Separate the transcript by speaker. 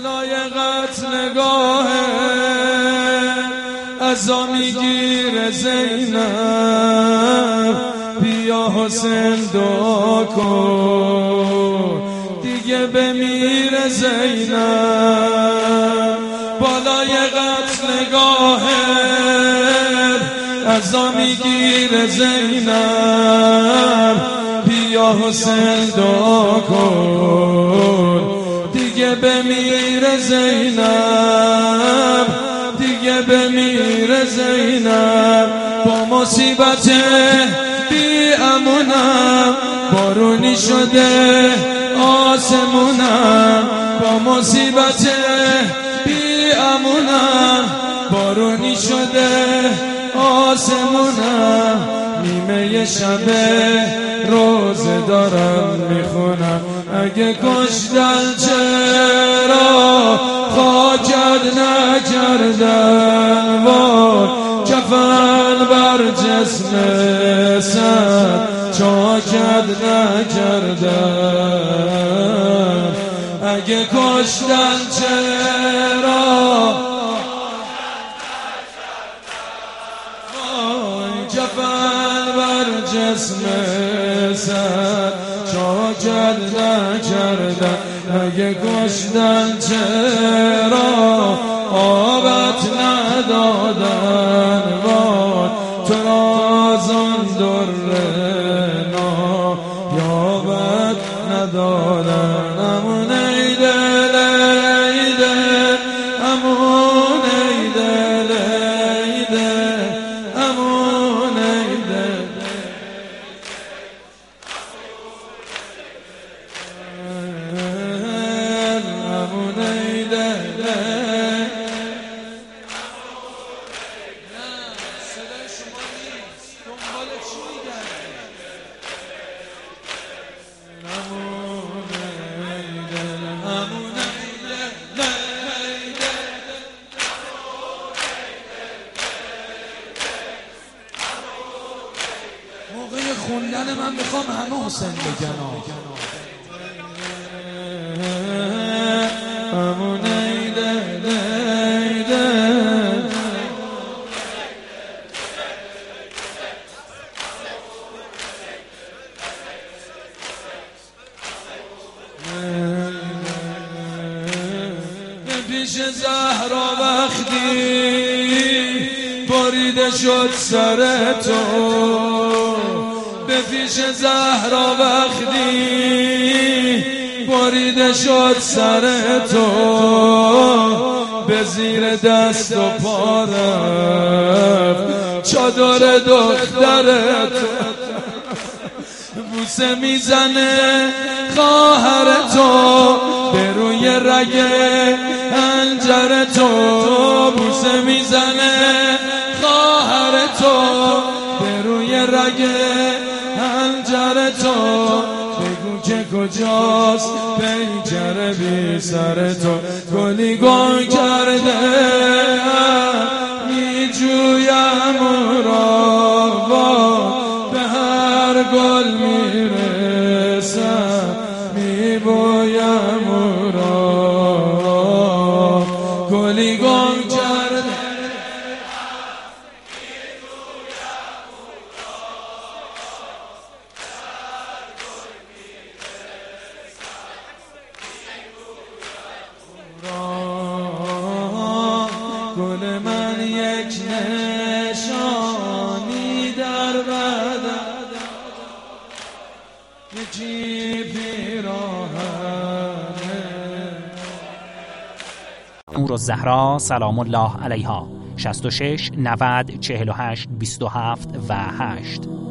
Speaker 1: بالای قتلگاه عزا میگیره زینب بیا حسین دعا کن دیگه بمیره زینب بالای قتلگاه عزا میگیره زینب بیا حسین دعا کن دیگه بمیره زینب دیگه بمیره زینب با مصیبت بی امونم بارونی شده آسمونم با مصیبت بی امونم بارونی شده آسمونم نیمه شب روزه دارم میخونم اگه کشتن چرا خاکت نکردن وای کفن بر جسم سر چاکت نکردن اگه کشتن چرا کفن بر جسم سر چاکت نکردن اگه کشتن چرا آبت ندادن وای تو رازون در یابت ندادن امون ای دل ای دل امون ای دل ای دل امون ای دل امون ای دل صدای شما نیست دنبال چی میگردی امون ای دل امون ای دل ای دل موقع خوندن من میخوام همه حسین بگن امون ای دل ای دل به پیش زهرا وقتی بریده شد سر تو به پیش زهرا وقتی بریده شد سر تو به زیر دست و پا رفت چادر دختر تو بوسه میزنه خواهر تو به روی رگ حنجر تو بوسه میزنه خواهر تو به روی رگ حنجر تو بگو که کجاست پیکر بی سر تو گلی گم کرده میجویم او را به هر گل میرسم میبویم او را گلی گم کرده گل من یک نشانی در بدن یکی پیراهنه
Speaker 2: نور الزهرا سلام الله علیها 66 90 48 27 و 8